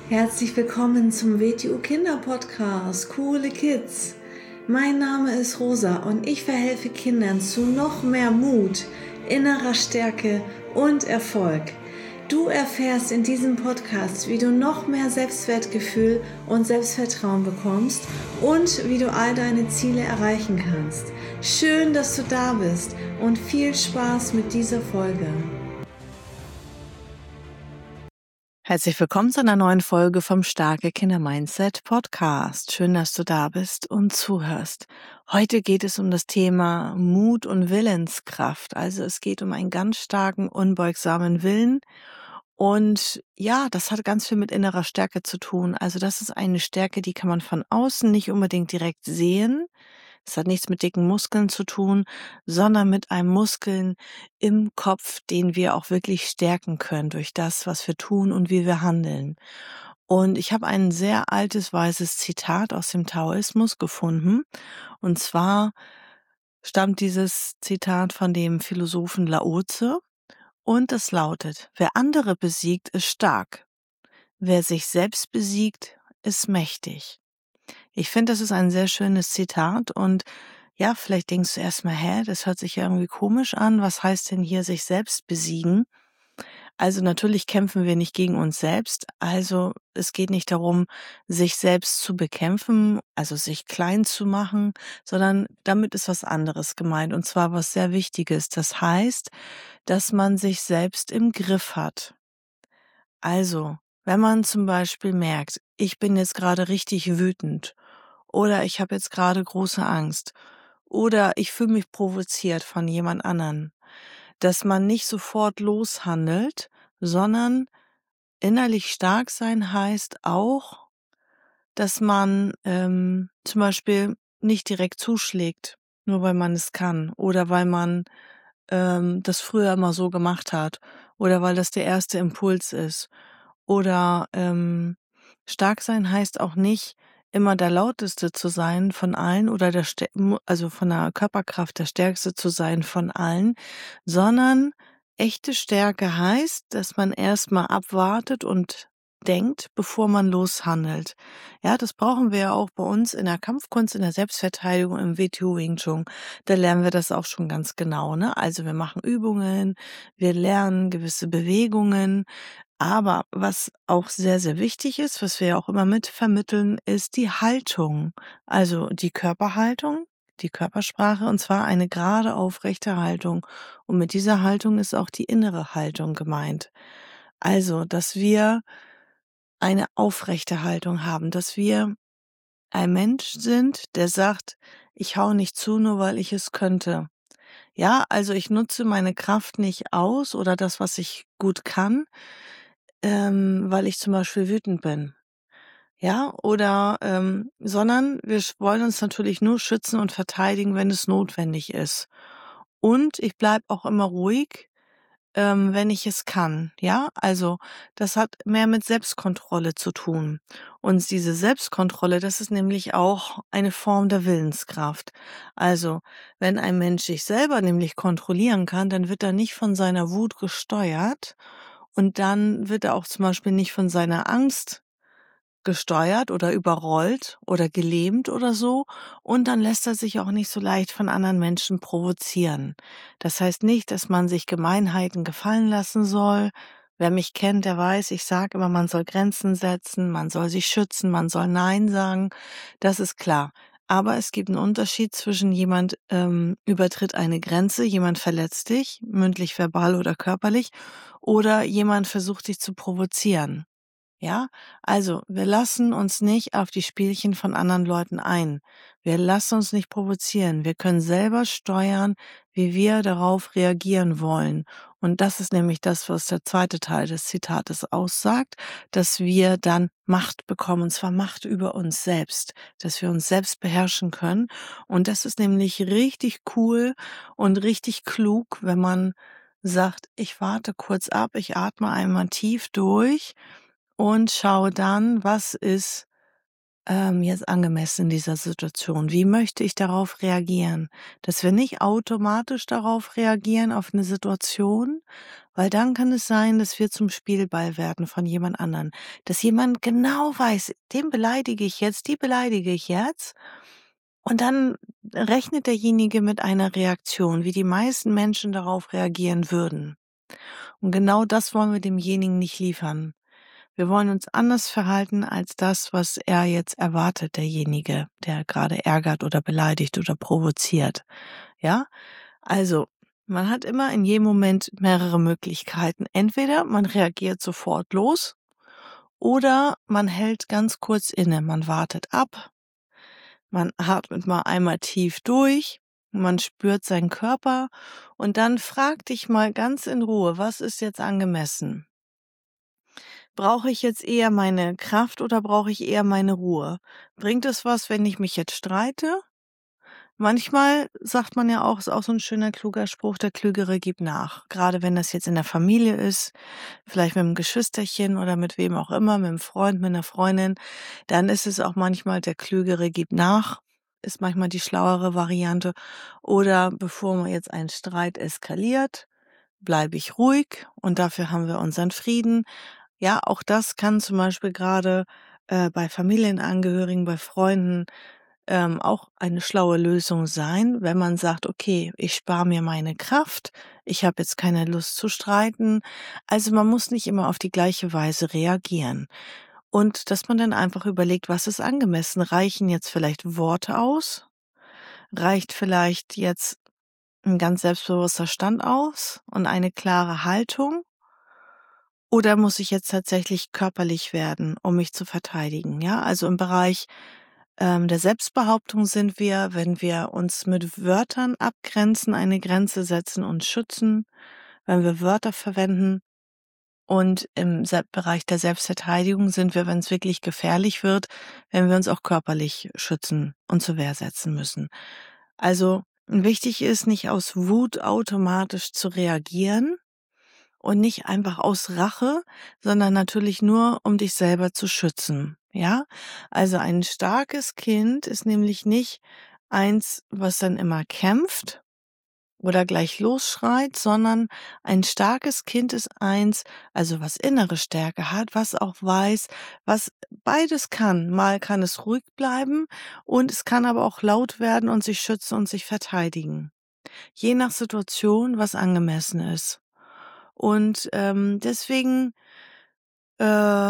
Herzlich willkommen zum WTU Kinder Podcast, Coole Kids. Mein Name ist Rosa und ich verhelfe Kindern zu noch mehr Mut, innerer Stärke und Erfolg. Du erfährst in diesem Podcast, wie du noch mehr Selbstwertgefühl und Selbstvertrauen bekommst und wie du all deine Ziele erreichen kannst. Schön, dass du da bist und viel Spaß mit dieser Folge. Herzlich willkommen zu einer neuen Folge vom Starke Kinder Mindset Podcast. Schön, dass du da bist und zuhörst. Heute geht es um das Thema Mut und Willenskraft. Also es geht um einen ganz starken, unbeugsamen Willen. Und ja, das hat ganz viel mit innerer Stärke zu tun. Also das ist eine Stärke, die kann man von außen nicht unbedingt direkt sehen. Es hat nichts mit dicken Muskeln zu tun, sondern mit einem Muskeln im Kopf, den wir auch wirklich stärken können durch das, was wir tun und wie wir handeln. Und ich habe ein sehr altes, weises Zitat aus dem Taoismus gefunden. Und zwar stammt dieses Zitat von dem Philosophen Lao Tse. Und es lautet: Wer andere besiegt, ist stark. Wer sich selbst besiegt, ist mächtig. Ich finde, das ist ein sehr schönes Zitat und ja, vielleicht denkst du erstmal, das hört sich ja irgendwie komisch an. Was heißt denn hier sich selbst besiegen? Also natürlich kämpfen wir nicht gegen uns selbst. Also es geht nicht darum, sich selbst zu bekämpfen, also sich klein zu machen, sondern damit ist was anderes gemeint und zwar was sehr Wichtiges. Das heißt, dass man sich selbst im Griff hat. Also, wenn man zum Beispiel merkt, ich bin jetzt gerade richtig wütend oder ich habe jetzt gerade große Angst oder ich fühle mich provoziert von jemand anderen, dass man nicht sofort loshandelt, sondern innerlich stark sein heißt auch, dass man zum Beispiel nicht direkt zuschlägt, nur weil man es kann oder weil man das früher immer so gemacht hat oder weil das der erste Impuls ist. Oder stark sein heißt auch nicht, immer der Lauteste zu sein von allen oder also von der Körperkraft der Stärkste zu sein von allen, sondern echte Stärke heißt, dass man erstmal abwartet und denkt, bevor man loshandelt. Ja, das brauchen wir ja auch bei uns in der Kampfkunst, in der Selbstverteidigung, im WTO Wing Chun. Da lernen wir das auch schon ganz genau, ne? Also wir machen Übungen, wir lernen gewisse Bewegungen, aber was auch sehr, sehr wichtig ist, was wir ja auch immer mit vermitteln, ist die Haltung. Also die Körperhaltung, die Körpersprache, und zwar eine gerade aufrechte Haltung. Und mit dieser Haltung ist auch die innere Haltung gemeint. Also, dass wir eine aufrechte Haltung haben, dass wir ein Mensch sind, der sagt, ich hau nicht zu, nur weil ich es könnte. Ja, also ich nutze meine Kraft nicht aus oder das, was ich gut kann, weil ich zum Beispiel wütend bin. Ja, oder, sondern wir wollen uns natürlich nur schützen und verteidigen, wenn es notwendig ist. Und ich bleibe auch immer ruhig, wenn ich es kann, ja? Also, das hat mehr mit Selbstkontrolle zu tun. Und diese Selbstkontrolle, das ist nämlich auch eine Form der Willenskraft. Also, wenn ein Mensch sich selber nämlich kontrollieren kann, dann wird er nicht von seiner Wut gesteuert und dann wird er auch zum Beispiel nicht von seiner Angst gesteuert oder überrollt oder gelähmt oder so, und dann lässt er sich auch nicht so leicht von anderen Menschen provozieren. Das heißt nicht, dass man sich Gemeinheiten gefallen lassen soll. Wer mich kennt, der weiß, ich sage immer, man soll Grenzen setzen, man soll sich schützen, man soll Nein sagen. Das ist klar. Aber es gibt einen Unterschied zwischen jemand übertritt eine Grenze, jemand verletzt dich, mündlich, verbal oder körperlich, oder jemand versucht dich zu provozieren. Ja, also wir lassen uns nicht auf die Spielchen von anderen Leuten ein. Wir lassen uns nicht provozieren. Wir können selber steuern, wie wir darauf reagieren wollen. Und das ist nämlich das, was der zweite Teil des Zitates aussagt, dass wir dann Macht bekommen, und zwar Macht über uns selbst, dass wir uns selbst beherrschen können. Und das ist nämlich richtig cool und richtig klug, wenn man sagt, ich warte kurz ab, ich atme einmal tief durch und schaue dann, was ist jetzt angemessen in dieser Situation? Wie möchte ich darauf reagieren? Dass wir nicht automatisch darauf reagieren, auf eine Situation, weil dann kann es sein, dass wir zum Spielball werden von jemand anderen. Dass jemand genau weiß, den beleidige ich jetzt, die beleidige ich jetzt. Und dann rechnet derjenige mit einer Reaktion, wie die meisten Menschen darauf reagieren würden. Und genau das wollen wir demjenigen nicht liefern. Wir wollen uns anders verhalten als das, was er jetzt erwartet, derjenige, der gerade ärgert oder beleidigt oder provoziert. Ja? Also, man hat immer in jedem Moment mehrere Möglichkeiten. Entweder man reagiert sofort los oder man hält ganz kurz inne, man wartet ab, man atmet mal einmal tief durch, man spürt seinen Körper und dann frag dich mal ganz in Ruhe, was ist jetzt angemessen? Brauche ich jetzt eher meine Kraft oder brauche ich eher meine Ruhe? Bringt es was, wenn ich mich jetzt streite? Manchmal sagt man ja auch, ist auch so ein schöner, kluger Spruch, der Klügere gibt nach. Gerade wenn das jetzt in der Familie ist, vielleicht mit einem Geschwisterchen oder mit wem auch immer, mit einem Freund, mit einer Freundin, dann ist es auch manchmal, der Klügere gibt nach, ist manchmal die schlauere Variante. Oder bevor man jetzt ein Streit eskaliert, bleibe ich ruhig und dafür haben wir unseren Frieden. Ja, auch das kann zum Beispiel gerade bei Familienangehörigen, bei Freunden auch eine schlaue Lösung sein, wenn man sagt, okay, ich spare mir meine Kraft, ich habe jetzt keine Lust zu streiten. Also man muss nicht immer auf die gleiche Weise reagieren. Und dass man dann einfach überlegt, was ist angemessen? Reichen jetzt vielleicht Worte aus? Reicht vielleicht jetzt ein ganz selbstbewusster Stand aus und eine klare Haltung? Oder muss ich jetzt tatsächlich körperlich werden, um mich zu verteidigen? Ja, also im Bereich der Selbstbehauptung sind wir, wenn wir uns mit Wörtern abgrenzen, eine Grenze setzen und schützen, wenn wir Wörter verwenden. Und im Bereich der Selbstverteidigung sind wir, wenn es wirklich gefährlich wird, wenn wir uns auch körperlich schützen und zur Wehr setzen müssen. Also wichtig ist, nicht aus Wut automatisch zu reagieren, und nicht einfach aus Rache, sondern natürlich nur, um dich selber zu schützen. Ja? Also ein starkes Kind ist nämlich nicht eins, was dann immer kämpft oder gleich losschreit, sondern ein starkes Kind ist eins, also was innere Stärke hat, was auch weiß, was beides kann. Mal kann es ruhig bleiben und es kann aber auch laut werden und sich schützen und sich verteidigen. Je nach Situation, was angemessen ist. Und deswegen, äh,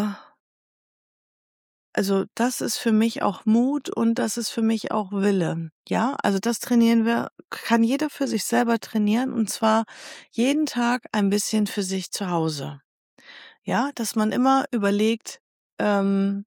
also das ist für mich auch Mut und das ist für mich auch Wille. Ja, also das trainieren wir, kann jeder für sich selber trainieren und zwar jeden Tag ein bisschen für sich zu Hause. Ja, dass man immer überlegt, ähm,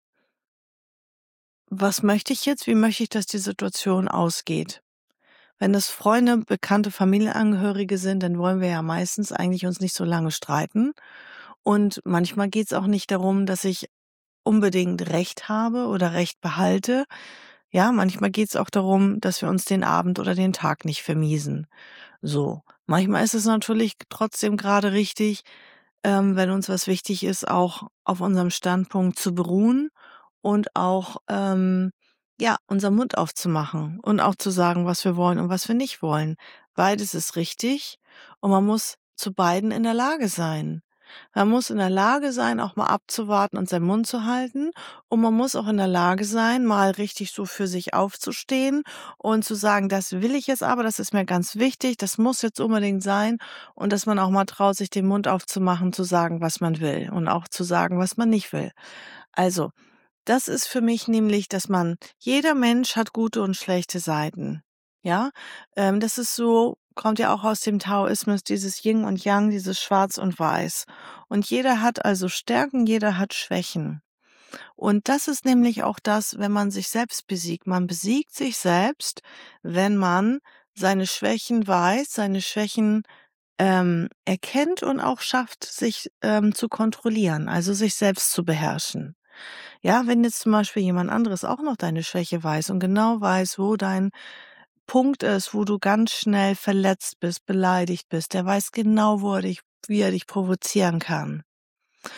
was möchte ich jetzt? Wie möchte ich, dass die Situation ausgeht? Wenn das Freunde, bekannte Familienangehörige sind, dann wollen wir ja meistens eigentlich uns nicht so lange streiten. Und manchmal geht's auch nicht darum, dass ich unbedingt Recht habe oder Recht behalte. Ja, manchmal geht's auch darum, dass wir uns den Abend oder den Tag nicht vermiesen. So. Manchmal ist es natürlich trotzdem gerade richtig, wenn uns was wichtig ist, auch auf unserem Standpunkt zu beruhen und auch, ja, unseren Mund aufzumachen und auch zu sagen, was wir wollen und was wir nicht wollen. Beides ist richtig und man muss zu beiden in der Lage sein. Man muss in der Lage sein, auch mal abzuwarten und seinen Mund zu halten. Und man muss auch in der Lage sein, mal richtig so für sich aufzustehen und zu sagen, das will ich jetzt aber, das ist mir ganz wichtig, das muss jetzt unbedingt sein. Und dass man auch mal traut, sich den Mund aufzumachen, zu sagen, was man will und auch zu sagen, was man nicht will. Also, das ist für mich nämlich, dass jeder Mensch hat gute und schlechte Seiten. Ja, das ist so, kommt ja auch aus dem Taoismus, dieses Yin und Yang, dieses Schwarz und Weiß. Und jeder hat also Stärken, jeder hat Schwächen. Und das ist nämlich auch das, wenn man sich selbst besiegt. Man besiegt sich selbst, wenn man seine Schwächen weiß, seine Schwächen erkennt und auch schafft, sich zu kontrollieren, also sich selbst zu beherrschen. Ja, wenn jetzt zum Beispiel jemand anderes auch noch deine Schwäche weiß und genau weiß, wo dein Punkt ist, wo du ganz schnell verletzt bist, beleidigt bist, der weiß genau, wie er dich provozieren kann.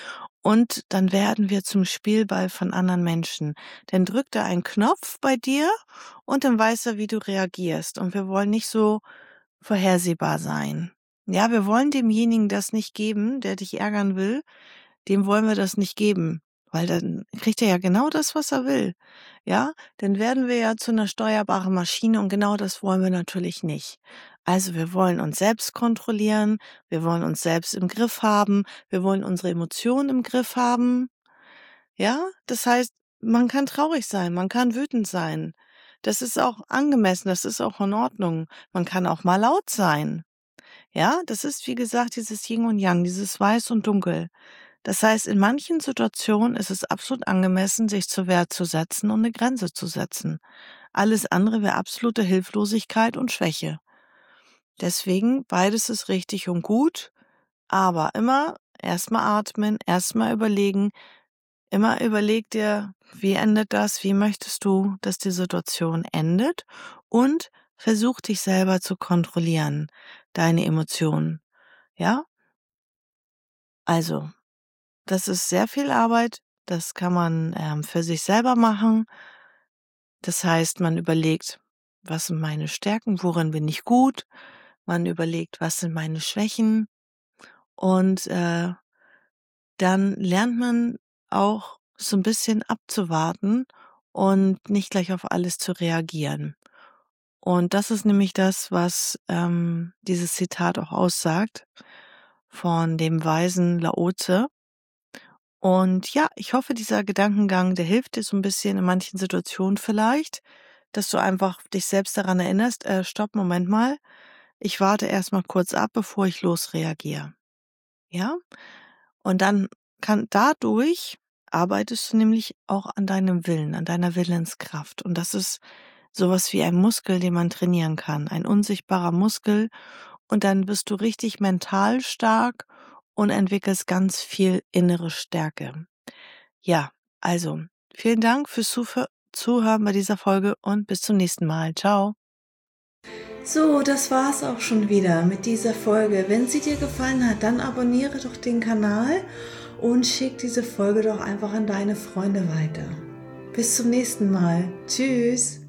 Und dann werden wir zum Spielball von anderen Menschen. Dann drückt er einen Knopf bei dir und dann weiß er, wie du reagierst. Und wir wollen nicht so vorhersehbar sein. Ja, wir wollen demjenigen das nicht geben, der dich ärgern will. Dem wollen wir das nicht geben, weil dann kriegt er ja genau das, was er will. Ja, dann werden wir ja zu einer steuerbaren Maschine und genau das wollen wir natürlich nicht. Also wir wollen uns selbst kontrollieren, wir wollen uns selbst im Griff haben, wir wollen unsere Emotionen im Griff haben. Ja, das heißt, man kann traurig sein, man kann wütend sein. Das ist auch angemessen, das ist auch in Ordnung. Man kann auch mal laut sein. Ja, das ist, wie gesagt, dieses Yin und Yang, dieses Weiß und Dunkel. Das heißt, in manchen Situationen ist es absolut angemessen, sich zur Wehr zu setzen und eine Grenze zu setzen. Alles andere wäre absolute Hilflosigkeit und Schwäche. Deswegen, beides ist richtig und gut, aber immer erstmal atmen, erstmal überlegen, immer überleg dir, wie endet das, wie möchtest du, dass die Situation endet und versuch dich selber zu kontrollieren, deine Emotionen. Ja? Also, das ist sehr viel Arbeit, das kann man für sich selber machen. Das heißt, man überlegt, was sind meine Stärken, worin bin ich gut? Man überlegt, was sind meine Schwächen? Und dann lernt man auch so ein bisschen abzuwarten und nicht gleich auf alles zu reagieren. Und das ist nämlich das, was dieses Zitat auch aussagt von dem weisen Lao-Tse. Und ja, ich hoffe, dieser Gedankengang, der hilft dir so ein bisschen in manchen Situationen vielleicht, dass du einfach dich selbst daran erinnerst, stopp, Moment mal, ich warte erst mal kurz ab, bevor ich losreagiere. Ja? Und dann dadurch arbeitest du nämlich auch an deinem Willen, an deiner Willenskraft. Und das ist sowas wie ein Muskel, den man trainieren kann, ein unsichtbarer Muskel. Und dann bist du richtig mental stark und entwickelst ganz viel innere Stärke. Ja, also vielen Dank fürs Zuhören bei dieser Folge und bis zum nächsten Mal. Ciao. So, das war's auch schon wieder mit dieser Folge. Wenn sie dir gefallen hat, dann abonniere doch den Kanal und schick diese Folge doch einfach an deine Freunde weiter. Bis zum nächsten Mal. Tschüss.